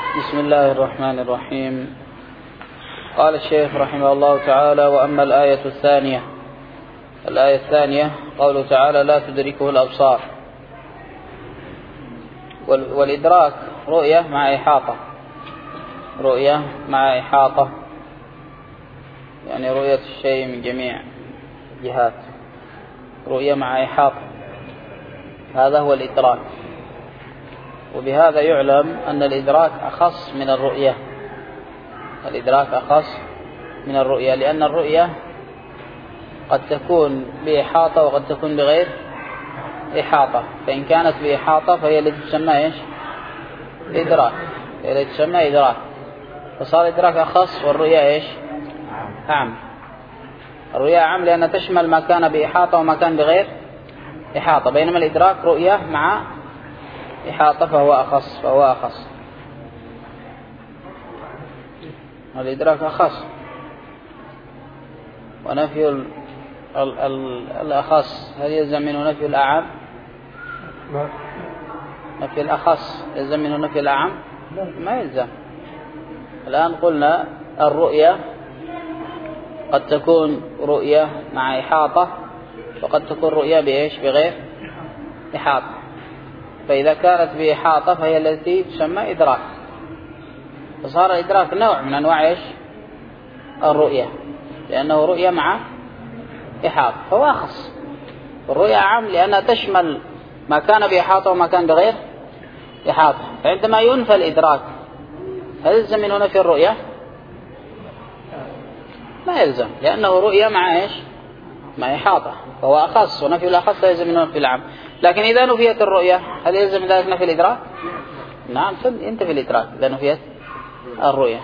بسم الله الرحمن الرحيم. قال الشيخ رحمه الله تعالى: وأما الآية الثانية قوله تعالى: لا تدركه الأبصار. والإدراك رؤية مع إحاطة، يعني رؤية الشيء من جميع جهات، رؤية مع إحاطة، هذا هو الإدراك. وبهذا يعلم أن الإدراك أخص من الرؤية، لأن الرؤية قد تكون بإحاطة وقد تكون بغير إحاطة. فإن كانت بإحاطة فهي التي تسمى إدراك، فصار الإدراك أخص، والرؤية أعم. الرؤية أعم لأنها تشمل ما كان بإحاطة وما كان بغير إحاطة، بينما الإدراك رؤية مع إحاطة فهو أخص. الإدراك أخص، ونفي الأخص هل يلزم منه نفي الأعم؟ نفي الأخص يلزم منه نفي الأعم؟ ما يلزم. الآن قلنا الرؤية قد تكون رؤية مع إحاطة، وقد تكون رؤية بغير إحاطة. فإذا كانت بإحاطة فهي التي تسمى إدراك، فصار الإدراك نوع من أنواع الرؤية، لأنه رؤية مع إحاطة فهو أخص. الرؤية عام لأنها تشمل ما كان بإحاطة وما كان بغير إحاطة. فعندما ينفى الإدراك هل يلزم منه نفي الرؤية؟ ما يلزم، لأنه رؤية مع إحاطة فهو أخص، ونفي الأخص لا يلزم منه نفي العام. لكن إذا نفيت الرؤية هل يلزم ذلك نفي الإدراك؟ نعم، ينتفي الإدراك إذا نفيت الرؤية.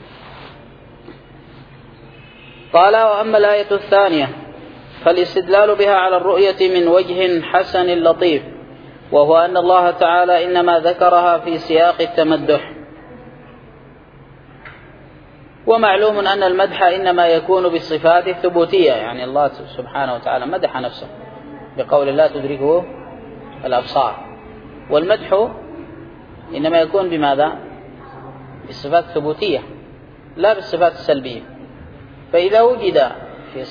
قال: وأما الآية الثانية فالاستدلال بها على الرؤية من وجه حسن لطيف، وهو أن الله تعالى إنما ذكرها في سياق التمدح. ومعلوم أن المدح إنما يكون بالصفات الثبوتية، يعني الله سبحانه وتعالى مدح نفسه بقول لا تدركه الأبصار، والمدح إنما يكون بماذا؟ بالصفات الثبوتية لا بالصفات السلبية. فإذا وجد في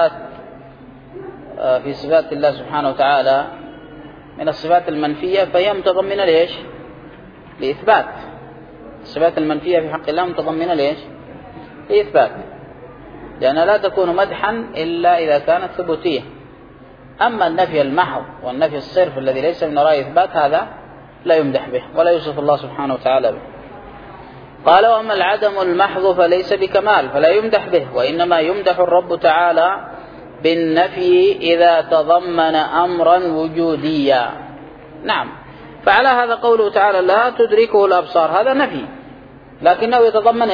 صفات الله سبحانه وتعالى من الصفات المنفية فهي متضمنة لإثبات. الصفات المنفية في حق الله متضمنة لإثبات، لأنها لا تكون مدحا إلا إذا كانت ثبوتية. أما النفي المحض والنفي الصرف الذي ليس من وراء إثبات هذا لا يمدح به ولا يوصف الله سبحانه وتعالى به. قال: وأما العدم المحض فليس بكمال فلا يمدح به، وإنما يمدح الرب تعالى بالنفي إذا تضمن أمرا وجوديا. نعم، فعلى هذا قوله تعالى لا تدركه الأبصار هذا نفي، لكنه يتضمن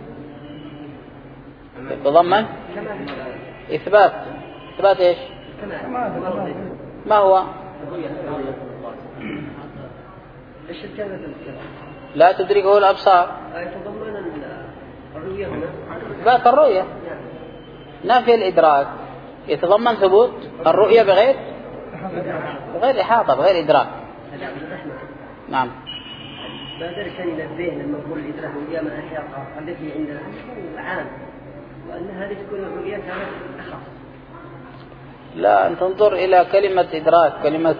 يتضمن إثبات ما هو؟ لا تدركه الأبصار إثبات الرؤية. نفي الإدراك يتضمن ثبوت الرؤية بغير إحاطة، بغير إدراك. نعم. ما درسني نبيه لما نقول الإدراك رؤية مع إحاطة التي عندنا عام، وأن هذه تكون الرؤية كانت أخص. لا، أن تنظر إلى كلمة إدراك، كلمة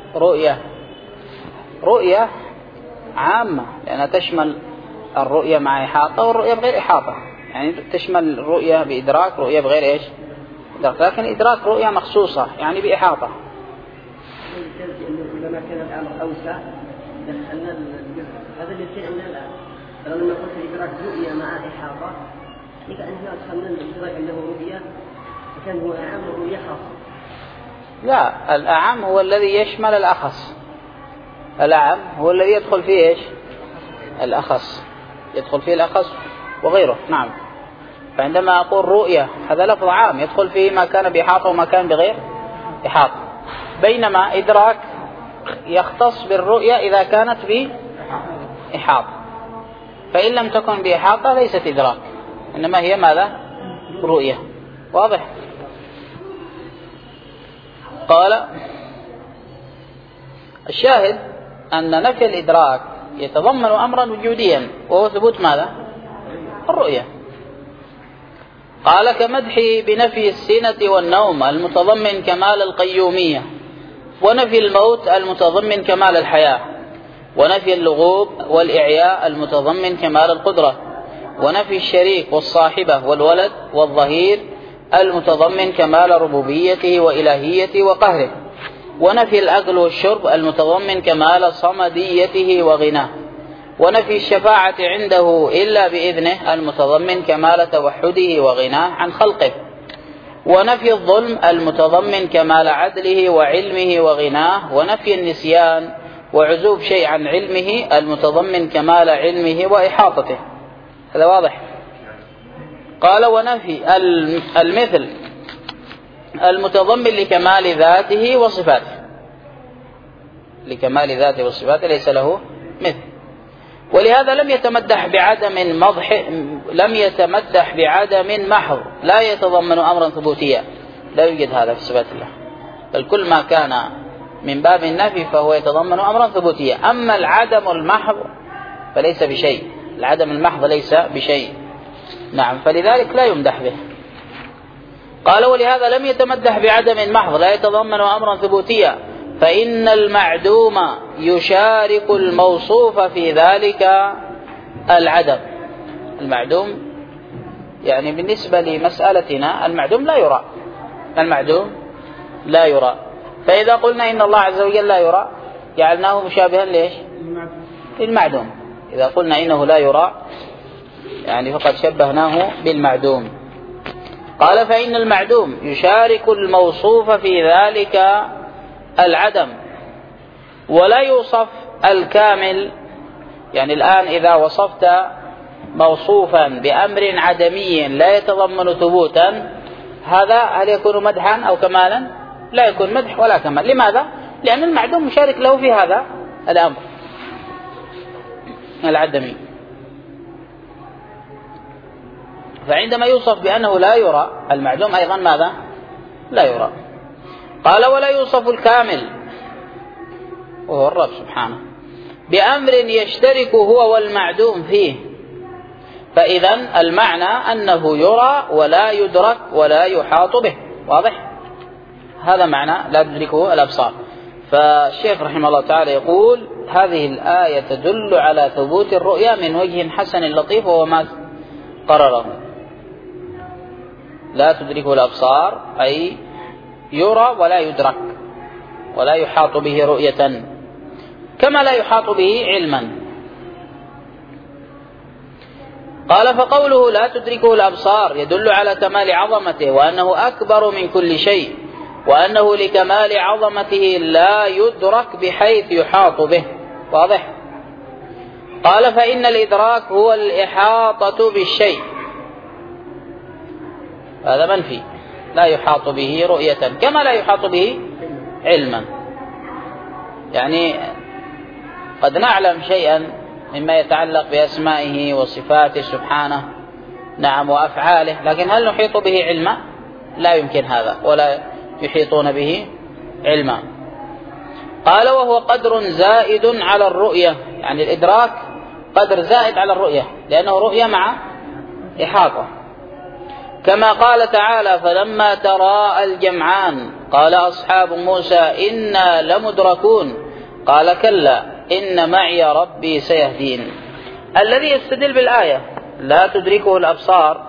رؤية عامة لأنها تشمل الرؤية مع إحاطة والرؤية بغير إحاطة، يعني تشمل الرؤية بإدراك، رؤية بغير إدراك. لكن إدراك رؤية مخصوصة يعني بإحاطة. لما كان الأمر أوسع دخلنا هذا اللي يصير عندنا الآن. لما قلت الإدراك رؤية مع إحاطة كأننا دخلنا الإدراك أنه رؤية كان هو أعم ورؤية خاصة. لا، الأعم هو الذي يشمل الأخص. الأعم هو الذي يدخل فيه الأخص، يدخل فيه الأخص وغيره. نعم. فعندما أقول رؤية هذا لفظ عام يدخل فيه ما كان بإحاطة وما كان بغير إحاطة، بينما إدراك يختص بالرؤية إذا كانت بإحاطة، فإن لم تكن بإحاطة ليست إدراك، إنما هي ماذا؟ رؤية. واضح؟ قال: الشاهد أن نفي الإدراك يتضمن أمرا وجوديا وهو ثبوت ماذا؟ الرؤية. قال كمدحه بنفي السنة والنوم المتضمن كمال القيومية، ونفي الموت المتضمن كمال الحياة، ونفي اللغوب والإعياء المتضمن كمال القدرة، ونفي الشريك والصاحبة والولد والظهير المتضمن كمال ربوبيته وإلهيته وقهره، ونفي الأكل والشرب المتضمن كمال صمديته وغناه، ونفي الشفاعة عنده إلا بإذنه المتضمن كمال توحده وغناه عن خلقه، ونفي الظلم المتضمن كمال عدله وعلمه وغناه، ونفي النسيان وعزوف شيء عن علمه المتضمن كمال علمه وإحاطته. هذا واضح. قال ونفي المثل المتضمن لكمال ذاته وصفاته، لكمال ذاته وصفاته ليس له مثل. ولهذا لم يتمدح بعدم محض لا يتضمن أمرا ثبوتيا، لا يوجد هذا في صفات الله، بل كل ما كان من باب النفي فهو يتضمن أمرا ثبوتيا. أما العدم المحض فليس بشيء، العدم المحض ليس بشيء. نعم، فلذلك لا يمدح به. قال ولهذا لم يتمدح بعدم محض لا يتضمن أمرا ثبوتيا، فإن المعدوم يشارك الموصوف في ذلك العدم. المعدوم يعني بالنسبة لمسألتنا المعدوم لا يرى، المعدوم لا يرى. فإذا قلنا إن الله عز وجل لا يرى جعلناه مشابها ليش؟ للمعدوم. إذا قلنا إنه لا يرى يعني فقد شبهناه بالمعدوم. قال فإن المعدوم يشارك الموصوف في ذلك العدم ولا يوصف الكامل. يعني الآن إذا وصفت موصوفا بأمر عدمي لا يتضمن ثبوتا، هذا هل يكون مدحا أو كمالا؟ لا يكون مدح ولا كمال. لماذا؟ لأن المعدوم مشارك له في هذا الأمر العدمي. فعندما يوصف بأنه لا يرى المعدوم أيضا ماذا؟ لا يرى. قال ولا يوصف الكامل وهو الرب سبحانه بأمر يشترك هو والمعدوم فيه، فإذا المعنى أنه يرى ولا يدرك ولا يحاط به. واضح؟ هذا معنى لا تدركه الأبصار. فالشيخ رحمه الله تعالى يقول هذه الآية تدل على ثبوت الرؤيا من وجه حسن لطيف، وهو ما قرره. لا تدركه الأبصار أي يرى ولا يدرك ولا يحاط به رؤية، كما لا يحاط به علما. قال فقوله لا تدركه الأبصار يدل على كمال عظمته وأنه أكبر من كل شيء، وأنه لكمال عظمته لا يدرك بحيث يحاط به. واضح؟ قال فإن الإدراك هو الإحاطة بالشيء، هذا منفي، لا يحاط به رؤية كما لا يحاط به علما. يعني قد نعلم شيئا مما يتعلق بأسمائه وصفاته سبحانه، نعم، وأفعاله، لكن هل نحيط به علما؟ لا يمكن هذا، ولا يحيطون به علما. قال وهو قدر زائد على الرؤية، يعني الإدراك قدر زائد على الرؤية لأنه رؤية مع إحاطة، كما قال تعالى فلما تراءى الجمعان قال أصحاب موسى إنا لمدركون قال كلا إن معي ربي سيهدين. الذي يستدل بالآية لا تدركه الأبصار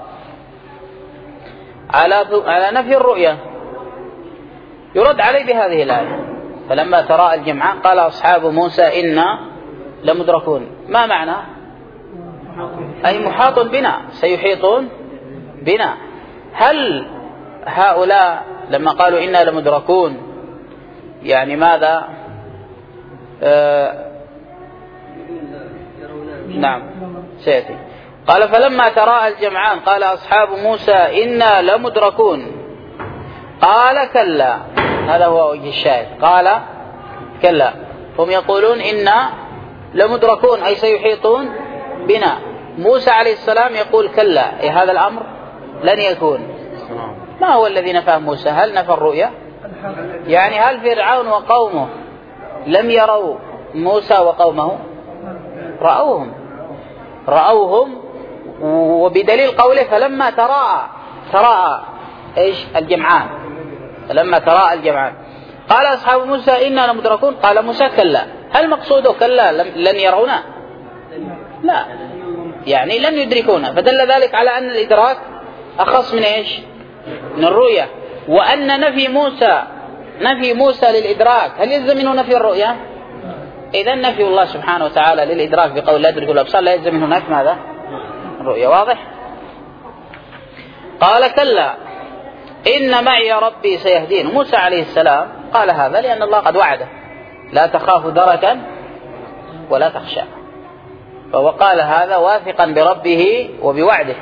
على نفي الرؤية يرد عليه بهذه الآية فلما تراءى الجمعان قال أصحاب موسى إنا لمدركون. ما معنى؟ أي محاط بنا، سيحيطون بنا. هل هؤلاء لما قالوا إنا لمدركون يعني ماذا؟ نعم سيأتي. قال فلما تراءى الجمعان قال أصحاب موسى إنا لمدركون قال كلا، هذا هو وجه الشاهد، قال كلا. هم يقولون إنا لمدركون أي سيحيطون بنا. موسى عليه السلام يقول كلا، أي هذا الأمر لن يكون. ما هو الذي نفاه موسى؟ هل نفى الرؤيا؟ يعني هل فرعون وقومه لم يروا موسى وقومه؟ رأوهم وبدليل قوله فلما تراءى إيش الجمعان، فلما تراءى الجمعان قال أصحاب موسى إنا لمدركون، قال موسى كلا. هل مقصوده كلا لن يرونا؟ لا، يعني لن يدركونا، فدل ذلك على أن الإدراك أخص من إيش؟ من الرؤية. وأن نفي موسى للإدراك هل يلزم منه نفي الرؤية؟ إذا نفي الله سبحانه وتعالى للإدراك بقول لا يدرك الأبصار لا يلزم منه نفي ماذا؟ الرؤية. واضح؟ قال كلا إن معي ربي سيهدين. موسى عليه السلام قال هذا لأن الله قد وعده لا تخاف دركا ولا تخشى، فهو قال هذا واثقا بربه وبوعده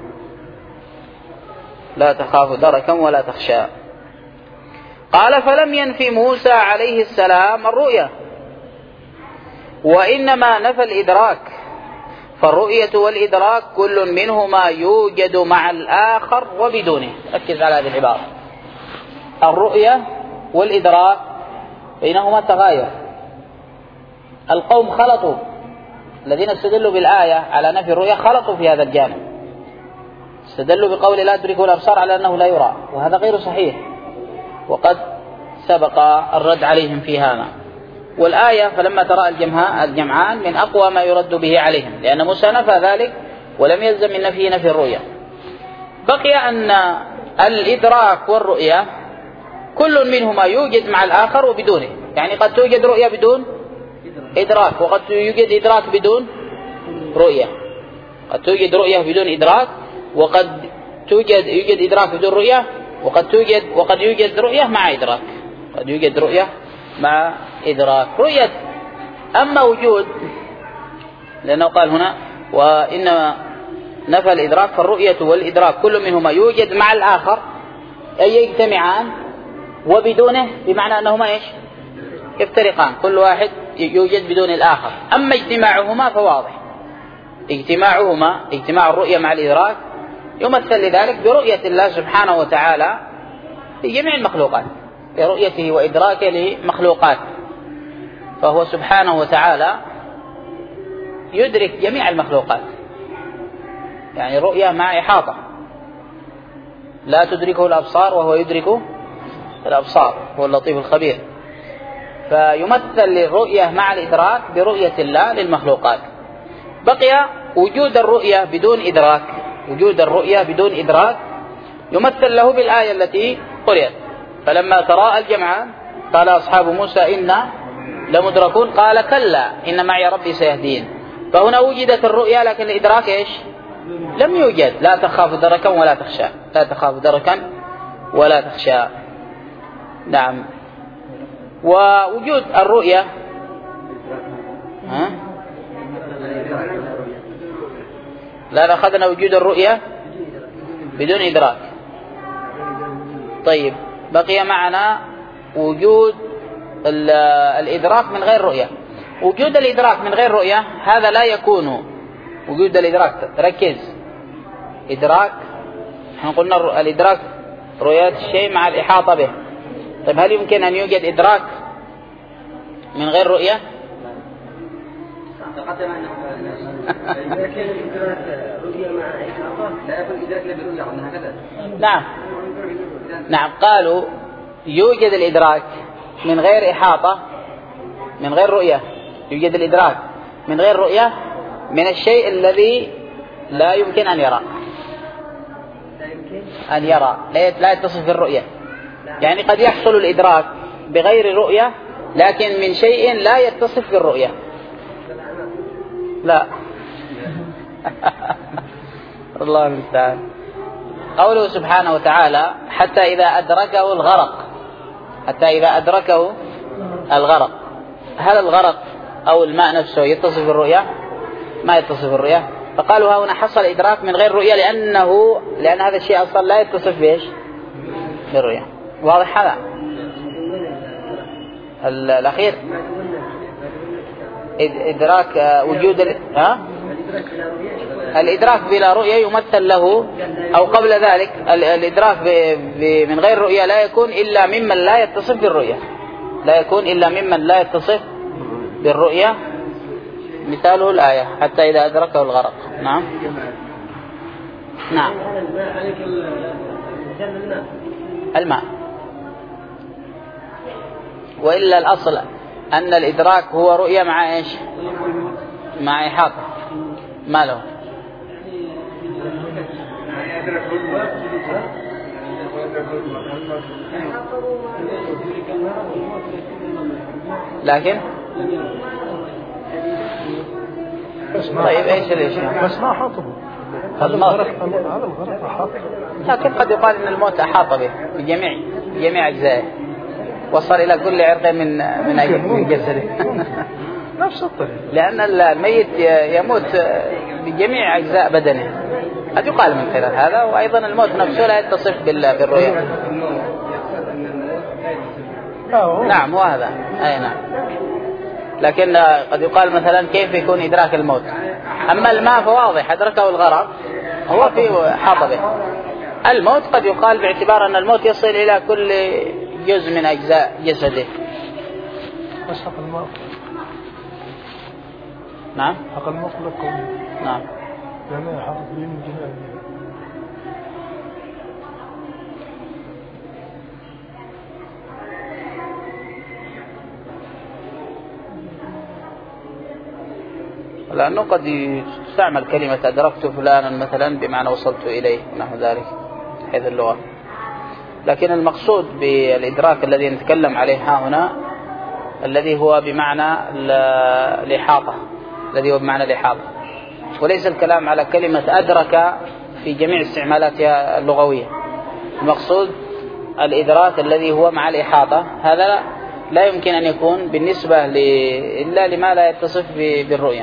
لا تخاف دركا ولا تخشى. قال فلم ينفي موسى عليه السلام الرؤية، وإنما نفى الإدراك، فالرؤية والإدراك كل منهما يوجد مع الآخر وبدونه. ركز على هذه العبارة، الرؤية والإدراك بينهما تغاير. القوم خلطوا، الذين استدلوا بالآية على نفي الرؤية خلطوا في هذا الجانب، استدلوا بقول لا تدركه الأبصار على أنه لا يرى، وهذا غير صحيح، وقد سبق الرد عليهم في هذا. والآية فلما ترى الجمعان من أقوى ما يرد به عليهم، لأن موسى نفى ذلك ولم يلزم من نفيه نفي الرؤية. بقي أن الإدراك والرؤية كل منهما يوجد مع الآخر وبدونه، يعني قد توجد رؤية بدون إدراك، وقد يوجد إدراك بدون رؤية، قد توجد رؤية بدون إدراك، وقد يوجد إدراك بدون رؤية، وقد يوجد رؤية مع إدراك، قد يوجد رؤية مع إدراك. رؤية أما وجود، لأنه قال هنا وإنما نفى الإدراك، فالرؤية والإدراك كل منهما يوجد مع الآخر أي يجتمعان، وبدونه بمعنى أنهما إيش؟ يفترقان، كل واحد يوجد بدون الآخر. أما اجتماعهما فواضح، اجتماع الرؤية مع الإدراك يمثل لذلك برؤية الله سبحانه وتعالى لجميع المخلوقات، برؤيته وإدراكه لمخلوقات، فهو سبحانه وتعالى يدرك جميع المخلوقات، يعني رؤية مع إحاطة، لا تدركه الأبصار وهو يدرك الأبصار، هو اللطيف الخبير. فيمثل الرؤية مع الإدراك برؤية الله للمخلوقات. بقي وجود الرؤية بدون إدراك، وجود الرؤية بدون إدراك يمثل له بالآية التي قرأت فلما تراءى الجمعان قال أصحاب موسى إنا لمدركون، قال كلا إن معي ربي سيهدين. فهنا وجدت الرؤية لكن الإدراك إيش؟ لم يوجد. لا تخاف دركا ولا تخشى، لا تخاف دركا ولا تخشى. نعم. ووجود الرؤية لا أخذنا وجود الرؤية بدون إدراك. طيب بقي معنا وجود الإدراك من غير رؤية. وجود الإدراك من غير رؤية هذا لا يكون وجود الإدراك، تركز، إدراك احنا قلنا الإدراك رؤية الشيء مع الإحاطة به. طيب هل يمكن أن يوجد إدراك من غير رؤية؟ تقدم أنه إذا كان الإدراك رؤية مع إحاطة لا يكون إدراك إلا برؤية، عنها هكذا. نعم قالوا يوجد الإدراك من غير إحاطة من غير رؤية، يوجد الإدراك من غير رؤية من الشيء الذي لا يمكن أن يرى لا يتصف بالرؤية. يعني قد يحصل الإدراك بغير رؤية لكن من شيء لا يتصف بالرؤية. لا الله المستعان. قوله سبحانه وتعالى حتى إذا أدركه الغرق، هل الغرق أو الماء نفسه يتصف بالرؤية؟ ما يتصف بالرؤية. فقالوا هنا حصل إدراك من غير رؤية لأن هذا الشيء أصلا لا يتصف بإيش؟ بالرؤية. واضح هذا؟ الأخير إدراك وجود الإدراك بلا رؤية يمثل له، أو قبل ذلك الإدراك من غير رؤية لا يكون إلا ممن لا يتصف بالرؤية، مثاله الآية حتى إذا أدركه الغرق. نعم نعم الماء. وإلا الأصل أن الإدراك هو رؤية مع إيش؟ مع إحاطة. ما له؟ لكن طيب ايش الاشياء؟ بس ما حاطه هذا الغرق أحاط. لكن قد يقال ان الموت احاط به بجميع اجزائه، وصل الى كل عرق من جسده. نفس الطريقة، لان الميت يموت بجميع اجزاء بدنه، قد يقال من خلال هذا. وايضا الموت نفسه لا يتصف بالرؤية. نعم وهذا اي نعم. لكن قد يقال مثلا كيف يكون إدراك الموت. أما الماء فواضح أدركه الغرق هو في حاط به. الموت قد يقال باعتبار أن الموت يصل إلى كل جزء من أجزاء جسده. بس حق الماء. نعم حق المطلق. نعم يعني حاط به من جميع. لأنه قد تستعمل كلمة أدركت فلانا مثلا بمعنى وصلت إليه ونحو ذلك حيث اللغة. لكن المقصود بالإدراك الذي نتكلم عليه هنا الذي هو بمعنى الإحاطة، الذي هو بمعنى الإحاطة، وليس الكلام على كلمة أدرك في جميع استعمالاتها اللغوية. المقصود الإدراك الذي هو مع الإحاطة. هذا لا يمكن أن يكون بالنسبة إلا لما لا يتصف بالرؤية.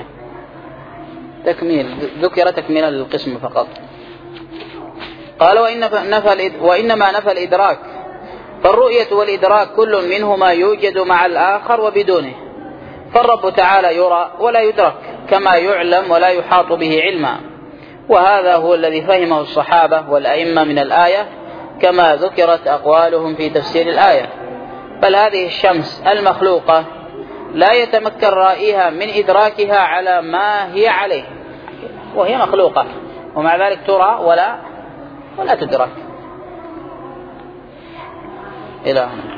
ذكر تكميل القسم فقط. قال وإنما نفى الإدراك، فالرؤية والإدراك كل منهما يوجد مع الآخر وبدونه. فالرب تعالى يرى ولا يدرك كما يعلم ولا يحاط به علما، وهذا هو الذي فهمه الصحابة والأئمة من الآية كما ذكرت أقوالهم في تفسير الآية. بل هذه الشمس المخلوقة لا يتمكن رائها من إدراكها على ما هي عليه، وهي مخلوقة ومع ذلك ترى ولا تدرك. إلى هنا.